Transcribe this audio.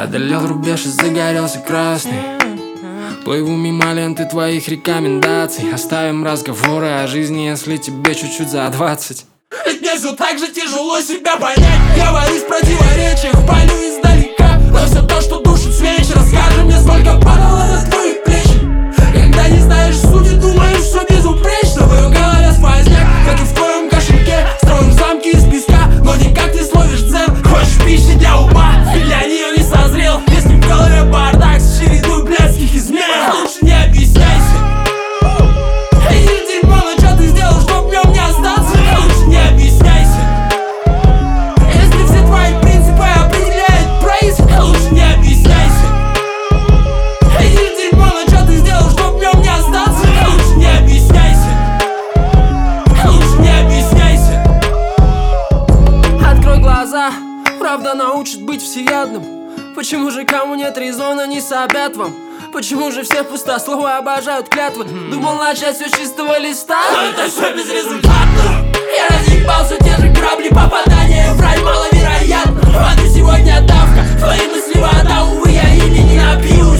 Преодолел рубеж и загорелся красный. Плыву мимо ленты твоих рекомендаций. Оставим разговоры о жизни, если тебе чуть-чуть за 20. Ведь мне все так же тяжело себя понять. Я борюсь в противоречиях, палю издалека. Но все то, что душит свечи. Расскажи мне, сколько падало на твои плечи. Когда не знаешь сути, думаешь, все безупречно. В ее голове сквозняк, как и в твоем кошельке. Строим замки из песка, но никак не словишь цен. Хочешь пищи для ума, и для нее не созрел. Если в голове бардак с чередой блядских измен, лучше не объясняйся. Видишь дерьмо, но что ты сделал, чтоб в нем не остаться? Лучше не объясняйся. Если все твои принципы определяют прайс, лучше не объясняйся. Видишь дерьмо, но что ты сделал, чтоб в нем не остаться? Лучше не объясняйся. Лучше не объясняйся. Открой глаза, правда научит быть всеядным. Почему же кому нет резона, не сообят вам? Почему же все пустословы обожают клятвы? Думал начать все с чистого листа, но это все безрезультатно. Я разъебался, те же грабли, попадания в рай маловероятно. Воды сегодня давка, твои мысли вода, увы, я ими не напьюсь.